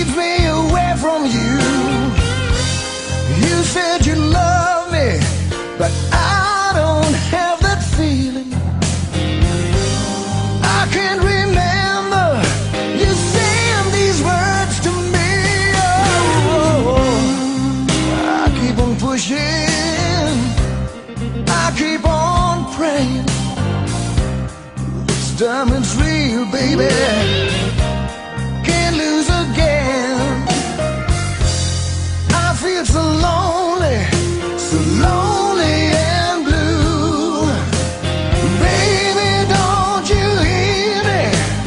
keeps me away from you. You said you love me, but I don't have that feeling. I can't remember you saying these words to me. Oh, I keep on pushing, I keep on praying. This time it's real, baby. Can't lose again. I feel so lonely, so lonely and blue. Baby, don't you hear me?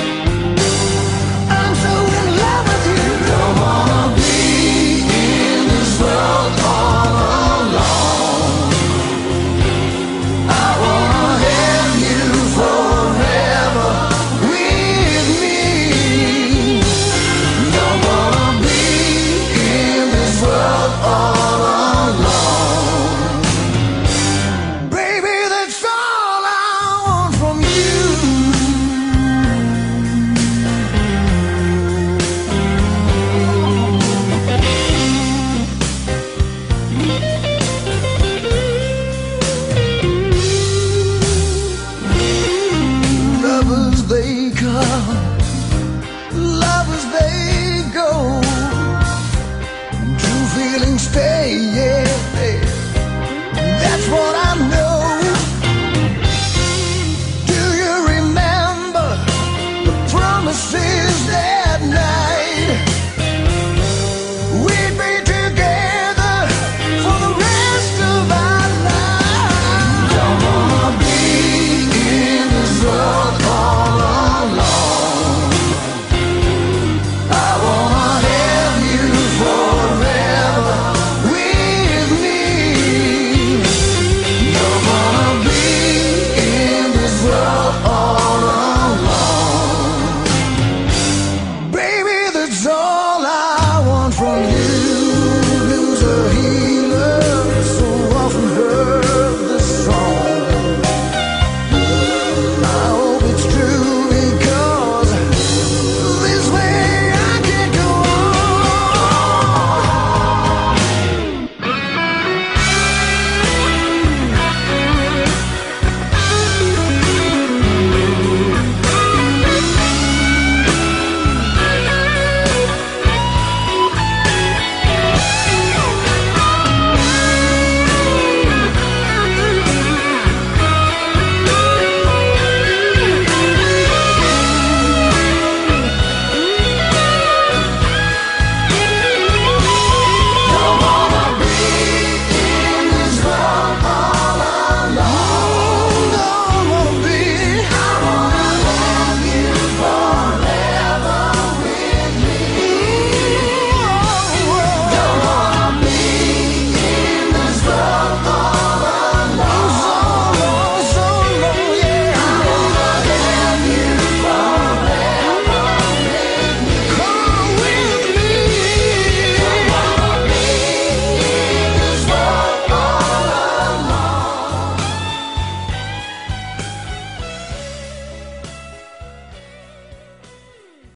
I'm so in love with you. Don't wanna be in this world all alone. I wanna have you forever with me. Don't wanna be in this world all alone. Baby, that's all I want from you. Lovers they come, lovers they go. True feelings stay, yeah, that's what I know. Do you remember the promises that night? We'd be together for the rest of our lives. Don't wanna be in this world all alone. I wanna have you forever with me. Don't wanna be in this world all alone. Baby, that's all I want from you.